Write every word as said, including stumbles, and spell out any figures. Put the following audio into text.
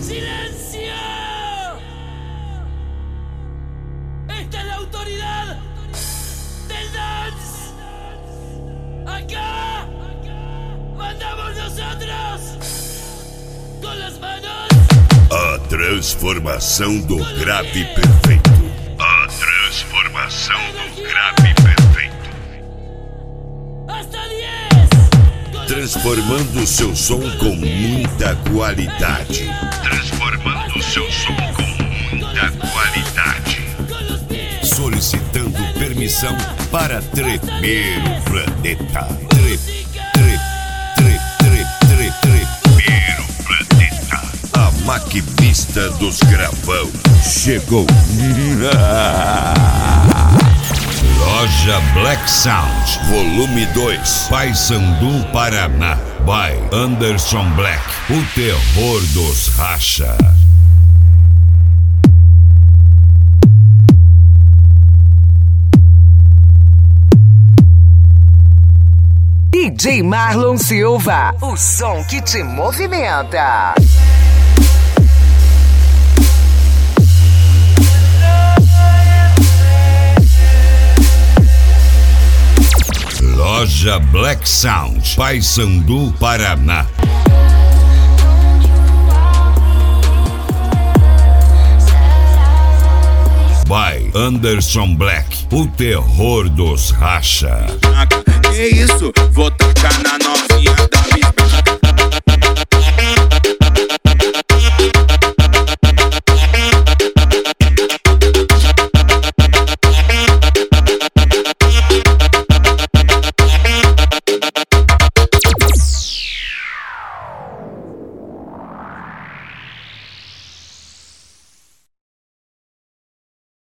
¡Silencio! ¡Esta es la autoridad del dance! ¡Acá! ¡Mandamos nosotros! ¡Con las manos! A transformação do grave perfeito. A transformação do grave perfeito. ¡Hasta diez! Transformando seu som com muita qualidade. Transformando seu som com muita qualidade. Solicitando permissão para tremer o planeta. Tre, tre, tre, tre, tre, tremer o planeta. A maquinista dos gravão chegou. Loja Black Sound, volume dois, Paysandu, Paraná, by Anderson Black, o terror dos racha. D J Marlon Silva, o som que te movimenta. Loja Black Sound, Paysandu, Paraná. By Anderson Black, o terror dos racha. Que isso? Vou tocar na nova